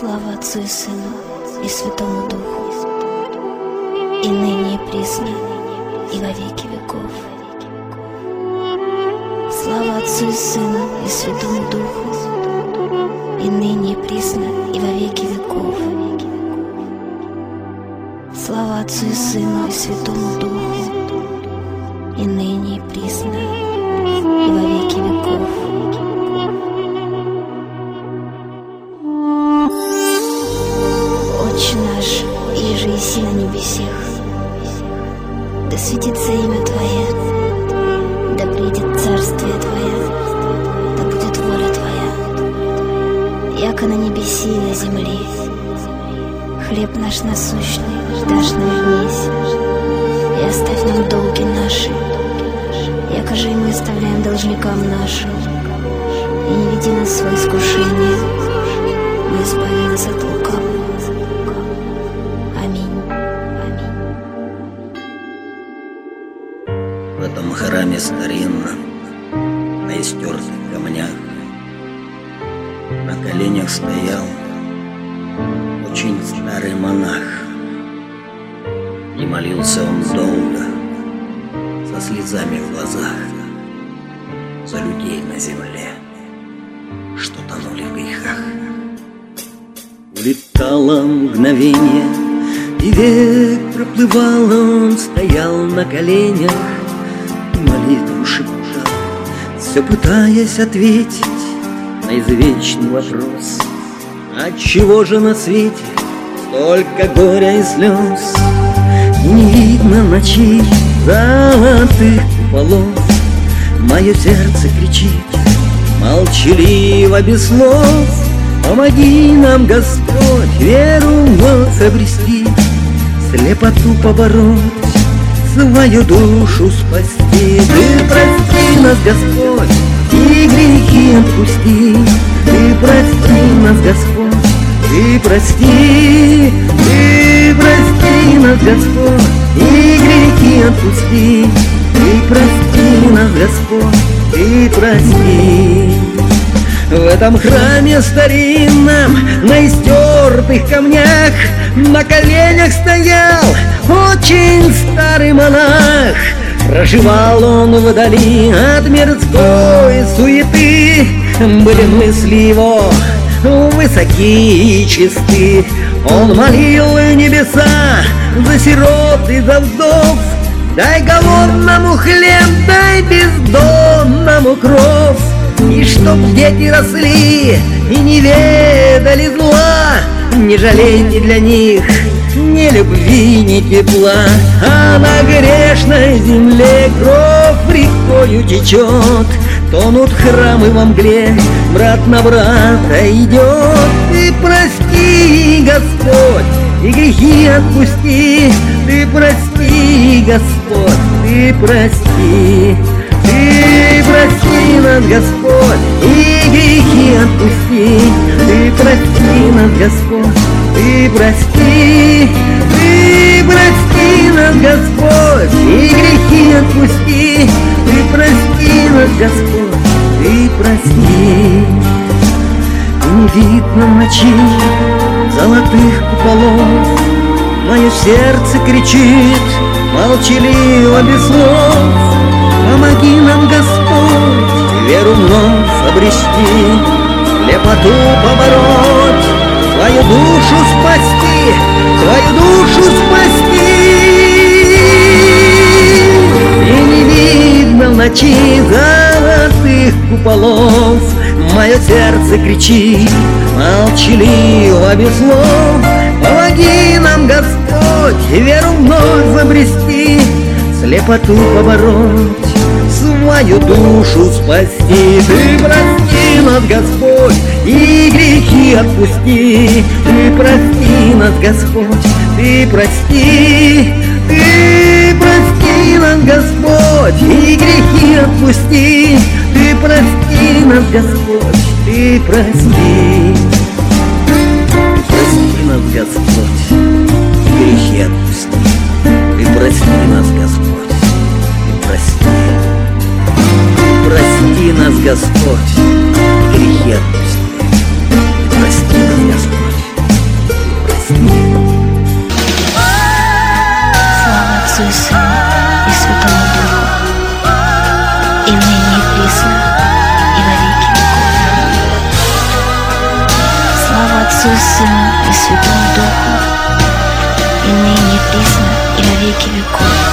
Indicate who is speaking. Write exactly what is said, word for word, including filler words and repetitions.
Speaker 1: Слава Отцу и Сыну и Святому Духу, и ныне и присно, и во веки веков. Слава Отцу и Сыну и Святому Духу, и ныне и присно, и во веки веков. Слава Отцу и Сыну и Святому Духу, и ныне и присно, и во веки веков. Отче наш, иже еси на небесех, да светится имя Твое, да придет царствие Твое, да будет воля Твоя, яко на небеси и на земле. Хлеб наш насущный дашь нам днесь, и оставь нам долги наши, яко же и мы оставляем должникам нашим, и не веди нас в свое искушение, но избави нас от лукавого. Аминь.
Speaker 2: В этом храме старинном, на истертых камнях, на коленях стоял очень старый монах. И молился он долго, со слезами в глазах, за людей на земле, что тонули в грехах. Улетало мгновение, и век проплывал, он стоял на коленях и молитву шептал, все пытаясь ответить на извечный вопрос: отчего же на свете столько горя и слез, и не видно ночей золотых куполов? Мое сердце кричит молчаливо без слов: помоги нам, Господь, веру вновь обрести, слепоту побороть, свою душу спасти. Ты прости нас, Господь, и грехи отпусти. Ты прости нас, Господь, Ты прости. Ты прости нас, Господь, и грехи отпусти. Ты прости нас, Господь, Ты прости. В этом храме старинном, на истертых камнях, на коленях стоял очень старый монах. Проживал он вдали от мирской суеты, были мысли его высоки и чисты. Он молил небеса за сирот и за вдов: дай голодному хлеб, дай бездомному кров. И чтоб дети росли и не ведали зла, не жалейте для них ни любви, ни тепла. А на грешной земле кровь рекою течет, тонут храмы во мгле, брат на брата идет. Ты прости, Господь, и грехи отпусти. Ты прости, Господь, Ты прости. Ты прости нас, Господь, и грехи отпусти. Ты прости нас, Господь, Ты прости. Ты прости нас, Господь, и грехи отпусти. Ты прости нас, Господь, Ты прости. И не видно ночей золотых куполов, мое сердце кричит молчаливо без слов: помоги нам, Господь, веру вновь обрести, слепоту побороть, свою душу спасти, свою душу спасти. И не видно в ночи золотых куполов, мое сердце кричит молчаливо без слов: помоги нам, Господь, веру вновь обрести, слепоту побороть, свою душу спасти. Ты прости нас, Господь, и грехи отпусти. Ты прости нас, Господь, Ты прости. Ты прости нас, Господь, и грехи отпусти. Ты прости нас, Господь, Ты прости. Ты прости нас, Господь, и грехи отпусти. Ты прости нас, Господь, Ты прости. Прости нас, Господь, грехи отпусти. Прости нас, Господь.
Speaker 1: Отцу и Сыну и Святому Духу, и ныне и присно, и во веки веков. Слава Отцу и Сыну и Святому Духу, и ныне и присно, и во веки веков.